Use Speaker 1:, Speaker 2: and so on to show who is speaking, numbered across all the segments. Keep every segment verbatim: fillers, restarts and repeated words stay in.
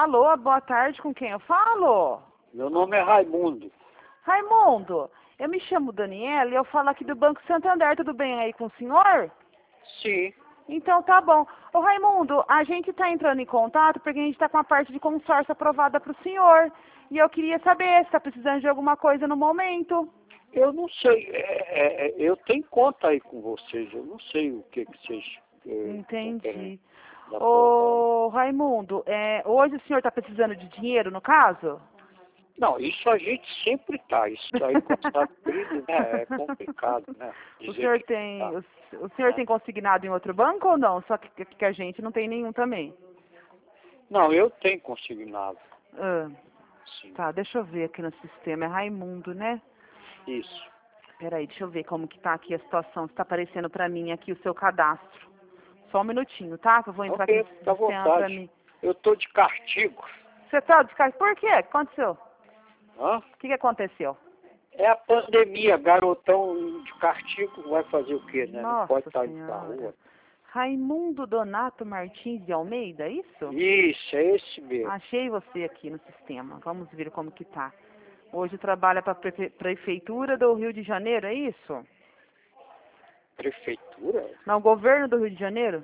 Speaker 1: Alô, boa tarde, com quem eu falo?
Speaker 2: Meu nome é Raimundo.
Speaker 1: Raimundo, eu me chamo Daniela e eu falo aqui do Banco Santander, tudo bem aí com o senhor?
Speaker 2: Sim.
Speaker 1: Então tá bom. Ô Raimundo, a gente tá entrando em contato porque a gente tá com a parte de consórcio aprovada pro senhor. E eu queria saber se tá precisando de alguma coisa no momento.
Speaker 2: Eu não sei, é, é, eu tenho conta aí com vocês, eu não sei o que que vocês... É,
Speaker 1: Entendi.
Speaker 2: da
Speaker 1: Ô Raimundo, é, hoje o senhor tá precisando de dinheiro, no caso?
Speaker 2: Não, isso a gente sempre tá, isso aí quando está crise, né, é complicado, né?
Speaker 1: O
Speaker 2: Dizer
Speaker 1: senhor
Speaker 2: que
Speaker 1: tem,
Speaker 2: tá,
Speaker 1: o, o senhor
Speaker 2: né?
Speaker 1: tem consignado em outro banco ou não? Só que, que a gente não tem nenhum também.
Speaker 2: Não, eu tenho consignado,
Speaker 1: Ah,
Speaker 2: sim.
Speaker 1: tá, deixa eu ver aqui no sistema. É Raimundo, né?
Speaker 2: Isso.
Speaker 1: Peraí, deixa eu ver como que tá aqui a situação. Está aparecendo pra mim aqui o seu cadastro. Só um minutinho, tá? Que eu vou entrar aqui
Speaker 2: Ok,
Speaker 1: no
Speaker 2: fica à
Speaker 1: sistema pra
Speaker 2: vontade.
Speaker 1: mim.
Speaker 2: Eu tô de castigo.
Speaker 1: Você tá descarregado? Por quê? O que aconteceu?
Speaker 2: Hã?
Speaker 1: O que, que aconteceu?
Speaker 2: É a pandemia, garotão de castigo vai fazer o quê, né? Não pode
Speaker 1: Nossa
Speaker 2: estar indo pra
Speaker 1: Senhora.
Speaker 2: rua.
Speaker 1: Raimundo Donato Martins de Almeida, é isso?
Speaker 2: Isso, é esse mesmo.
Speaker 1: Achei você aqui no sistema. Vamos ver como que tá. Hoje trabalha para a Prefeitura do Rio de Janeiro, é isso?
Speaker 2: Prefeitura?
Speaker 1: Não, governo do Rio de Janeiro?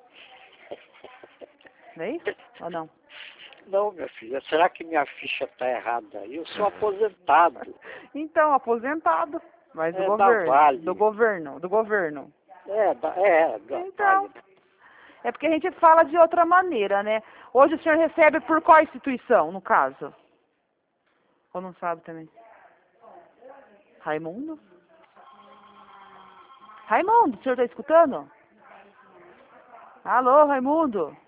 Speaker 1: Não é isso? Ou não?
Speaker 2: Não, minha filha, será que minha ficha está errada aí? Eu sou aposentado.
Speaker 1: Então, aposentado. Mas do
Speaker 2: É da
Speaker 1: governo.
Speaker 2: Vale.
Speaker 1: Do governo, do governo.
Speaker 2: É, da, é, da
Speaker 1: Então,
Speaker 2: Vale.
Speaker 1: é porque a gente fala de outra maneira, né? Hoje o senhor recebe por qual instituição, no caso? Ou não sabe também? Raimundo? Raimundo, o senhor está escutando? Alô, Raimundo?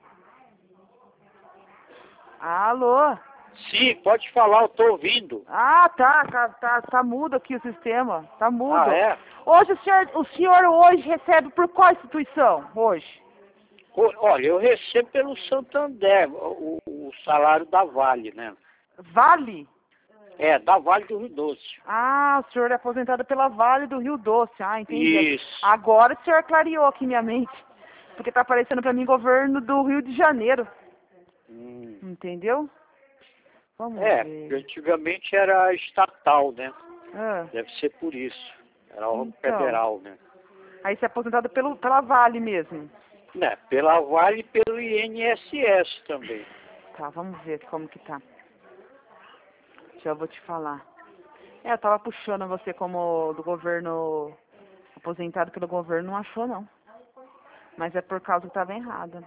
Speaker 1: Alô?
Speaker 2: Sim, pode falar, eu estou ouvindo.
Speaker 1: Ah, tá, tá, tá, tá mudo aqui o sistema. Tá mudo.
Speaker 2: Ah, é?
Speaker 1: Hoje o senhor, o senhor hoje recebe por qual instituição? Hoje?
Speaker 2: O- Olha, eu recebo pelo Santander o, o salário da Vale, né?
Speaker 1: Vale?
Speaker 2: É, da Vale do Rio Doce.
Speaker 1: Ah, o senhor é aposentado pela Vale do Rio Doce. Ah, entendi.
Speaker 2: Isso.
Speaker 1: Agora o senhor clareou aqui minha mente. Porque tá aparecendo pra mim governo do Rio de Janeiro.
Speaker 2: Hum.
Speaker 1: Entendeu? Vamos
Speaker 2: É,
Speaker 1: ver.
Speaker 2: antigamente era estatal, né?
Speaker 1: Ah,
Speaker 2: Deve ser por isso. Era órgão
Speaker 1: então.
Speaker 2: federal, né?
Speaker 1: Aí você é aposentado pelo, pela Vale mesmo.
Speaker 2: Né, pela Vale e pelo I N S S também.
Speaker 1: Tá, vamos ver como que tá. Já vou te falar. É, eu tava puxando você como do governo, aposentado pelo governo, não achou não. Mas é por causa que tava errado.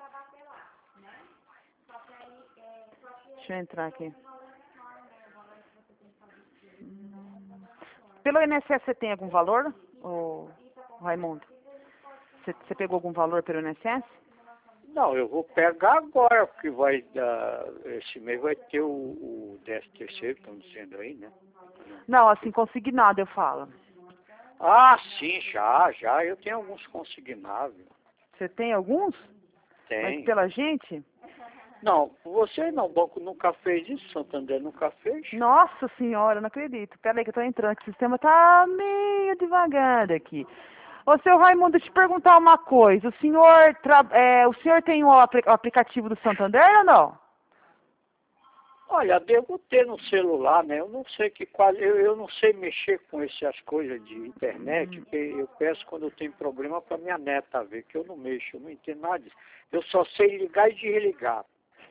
Speaker 1: Deixa eu entrar aqui. Pelo I N S S você tem algum valor, ô Raimundo? Você, você pegou algum valor pelo I N S S?
Speaker 2: Não, eu vou pegar agora, porque vai dar, esse mês vai ter o, o décimo terceiro, estão dizendo aí, né?
Speaker 1: Não, assim, consignado eu falo.
Speaker 2: Ah, sim, já, já, eu tenho alguns consignáveis.
Speaker 1: Você tem alguns?
Speaker 2: Tem.
Speaker 1: Mas pela gente?
Speaker 2: Não, você não, o banco nunca fez isso, Santander nunca fez.
Speaker 1: Nossa senhora, não acredito. Pera aí que eu tô entrando, que o sistema tá meio devagar aqui. Ô, seu Raimundo, deixa eu te perguntar uma coisa. O senhor, tra... é, o senhor tem o, apli- o aplicativo do Santander ou não?
Speaker 2: Olha, devo ter no celular, né? Eu não sei que qual, eu, eu não sei mexer com essas coisas de internet,
Speaker 1: Hum.
Speaker 2: porque eu peço quando eu tenho problema para minha neta ver, que eu não mexo, eu não entendo nada disso. Eu só sei ligar e desligar.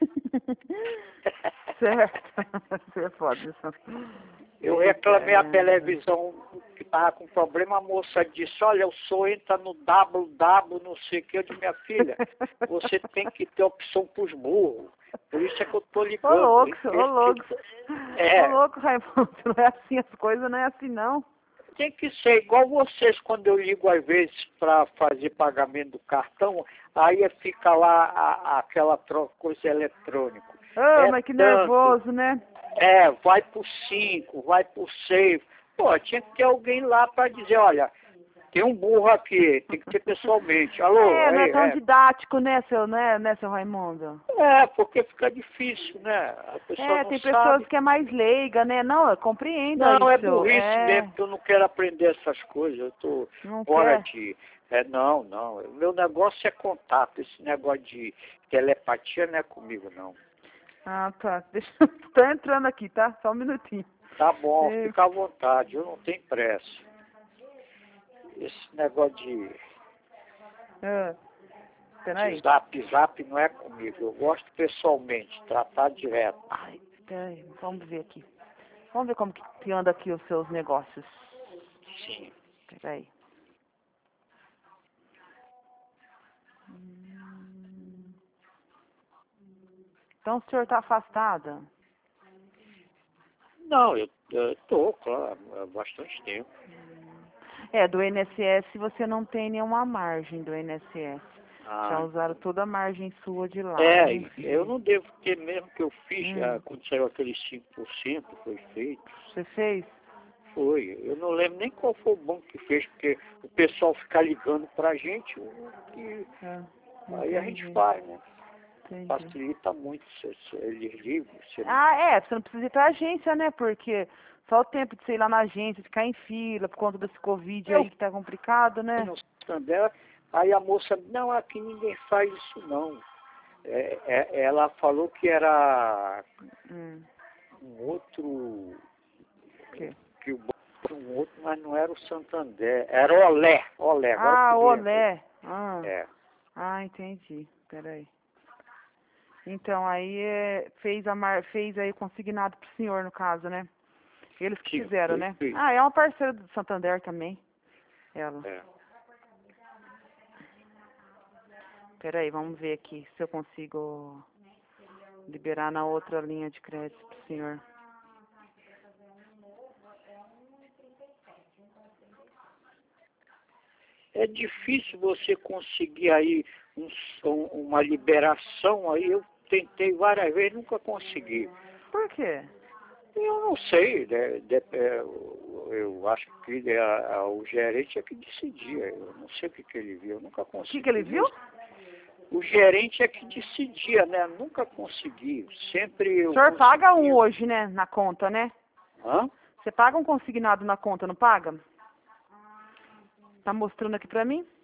Speaker 1: Certo. Você é foda. Isso.
Speaker 2: Eu reclamei a
Speaker 1: É.
Speaker 2: televisão que estava com problema, a moça disse, olha, o senhor entra no W W, não sei o que, eu disse, minha filha, você tem que ter opção para os burros. Por isso é que eu estou
Speaker 1: Ô
Speaker 2: ligando.
Speaker 1: louco, ô
Speaker 2: Esse
Speaker 1: louco.
Speaker 2: tipo- É.
Speaker 1: Ô louco, Raimundo. Não é assim as coisas, não é assim não.
Speaker 2: Tem que ser igual vocês, quando eu ligo às vezes para fazer pagamento do cartão, aí fica lá a, a, aquela troca, coisa eletrônica.
Speaker 1: Ô,
Speaker 2: É
Speaker 1: mas que
Speaker 2: tanto.
Speaker 1: nervoso, né?
Speaker 2: É, vai por cinco, vai por seis. Pô, tinha que ter alguém lá para dizer, olha, tem um burro aqui, tem que ter pessoalmente. Alô,
Speaker 1: É, não é
Speaker 2: aí,
Speaker 1: tão
Speaker 2: é.
Speaker 1: didático, né, seu, né, né, seu Raimundo?
Speaker 2: É, porque fica difícil, né? A pessoa
Speaker 1: É,
Speaker 2: não
Speaker 1: tem pessoas
Speaker 2: sabe.
Speaker 1: que é mais leiga, né? Não, eu compreendo
Speaker 2: Não, é
Speaker 1: isso.
Speaker 2: burrice
Speaker 1: É,
Speaker 2: mesmo, que eu não quero aprender essas coisas. Eu tô
Speaker 1: não
Speaker 2: fora
Speaker 1: quer?
Speaker 2: de... É, não, não. O meu negócio é contato. Esse negócio de telepatia não é comigo, não.
Speaker 1: Ah, tá. Deixa eu... Tô entrando aqui, tá? Só um minutinho.
Speaker 2: Tá bom,
Speaker 1: É.
Speaker 2: fica à vontade, eu não tenho pressa. Esse negócio de
Speaker 1: Ah, peraí.
Speaker 2: de zap zap não é comigo. Eu gosto pessoalmente, tratar direto.
Speaker 1: Ai, peraí. Vamos ver aqui. Vamos ver como que que anda aqui os seus negócios.
Speaker 2: Sim.
Speaker 1: Peraí. Hum. Então o senhor tá afastada?
Speaker 2: Não, eu, eu tô, claro, há bastante tempo.
Speaker 1: É, do I N S S você não tem nenhuma margem do I N S S. Já
Speaker 2: Ah,
Speaker 1: usaram toda a margem sua de lá.
Speaker 2: é,
Speaker 1: Vamos ver.
Speaker 2: eu não devo ter mesmo que eu fiz,
Speaker 1: Hum.
Speaker 2: ah, quando saiu aqueles cinco por cento, foi feito.
Speaker 1: Você fez?
Speaker 2: Foi. Eu não lembro nem qual foi o banco que fez, porque o pessoal fica ligando pra gente, e
Speaker 1: Ah,
Speaker 2: aí a gente
Speaker 1: entendi.
Speaker 2: faz, né?
Speaker 1: Entendi.
Speaker 2: Facilita muito, se, se eles ligam. Se
Speaker 1: Ah, é, você não precisa ir pra agência, né? Porque só o tempo de você ir lá na agência, ficar em fila por conta desse Covid
Speaker 2: eu
Speaker 1: aí que tá complicado, né?
Speaker 2: no Santander, aí a moça, não, aqui ninguém faz isso não. É, é, ela falou que era
Speaker 1: Hum,
Speaker 2: um outro,
Speaker 1: o quê?
Speaker 2: que o banco era um outro, mas não era o Santander, era o Olé, Olé, agora
Speaker 1: Ah,
Speaker 2: que eu lembrei.
Speaker 1: olé. Ah,
Speaker 2: É,
Speaker 1: ah, entendi. Peraí. Então, aí é, fez, a mar... fez aí consignado pro senhor, no caso, né? Eles que
Speaker 2: sim,
Speaker 1: fizeram,
Speaker 2: foi
Speaker 1: né?
Speaker 2: feito.
Speaker 1: Ah, é uma parceira do Santander também, ela.
Speaker 2: É.
Speaker 1: Peraí, vamos ver aqui se eu consigo liberar na outra linha de crédito pro senhor.
Speaker 2: É difícil você conseguir aí um, um- uma liberação aí, eu tentei várias vezes, nunca consegui.
Speaker 1: Por quê?
Speaker 2: Eu não sei, né, de- é, eu, eu acho que é, a- o gerente é que decidia, eu não sei o que, que ele viu, eu nunca
Speaker 1: O
Speaker 2: consegui.
Speaker 1: que que ele viu?
Speaker 2: O gerente é que decidia, né, nunca consegui, sempre eu
Speaker 1: O senhor paga um
Speaker 2: conseguia.
Speaker 1: hoje, né, na conta, né?
Speaker 2: Hã?
Speaker 1: Você paga um consignado na conta, não paga? Tá mostrando aqui pra mim?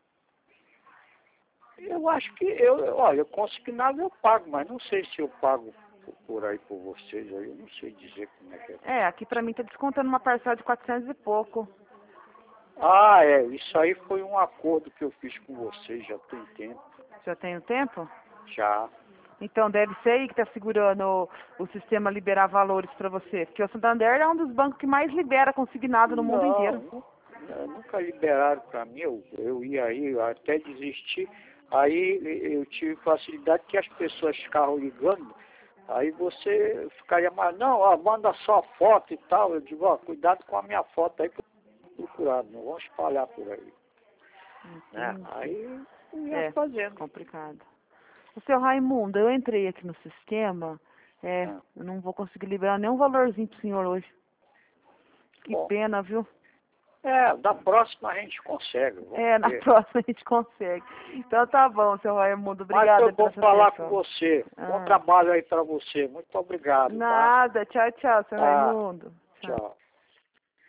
Speaker 2: Eu acho que, eu, olha, eu consignado eu pago, mas não sei se eu pago por, por aí por vocês, aí eu não sei dizer como é que é.
Speaker 1: É, aqui pra mim tá descontando uma parcela de quatrocentos e pouco.
Speaker 2: Ah, é, isso aí foi um acordo que eu fiz com vocês, já tem tempo,
Speaker 1: Já tem o tempo?
Speaker 2: já.
Speaker 1: Então deve ser aí que tá segurando o, o sistema liberar valores pra você. Porque o Santander é um dos bancos que mais libera consignado no mundo inteiro.
Speaker 2: Não, nu- nunca liberaram para mim, eu, eu ia aí, eu até desisti. Aí eu tive facilidade que as pessoas ficavam ligando, aí você ficaria mais, não, ó, manda só foto e tal. Eu digo, ó, cuidado com a minha foto aí que eu tô procurado, não vão espalhar por aí. Né?
Speaker 1: Entendi.
Speaker 2: Aí eu ia
Speaker 1: É,
Speaker 2: fazendo.
Speaker 1: complicado. O seu Raimundo, eu entrei aqui no sistema, é,
Speaker 2: Ah,
Speaker 1: eu não vou conseguir liberar nenhum valorzinho pro senhor hoje. Que
Speaker 2: bom,
Speaker 1: pena, viu?
Speaker 2: é, da próxima a gente consegue. Vamos
Speaker 1: É, na
Speaker 2: ver.
Speaker 1: próxima a gente consegue. Então tá bom, seu Raimundo.
Speaker 2: Mas
Speaker 1: Obrigada
Speaker 2: foi bom
Speaker 1: pela sua
Speaker 2: falar com
Speaker 1: atenção.
Speaker 2: você. Bom
Speaker 1: Ah,
Speaker 2: trabalho aí para você. Muito obrigado, tá?
Speaker 1: nada. Tchau, tchau, seu
Speaker 2: Tá.
Speaker 1: Raimundo. Tchau.
Speaker 2: Tchau.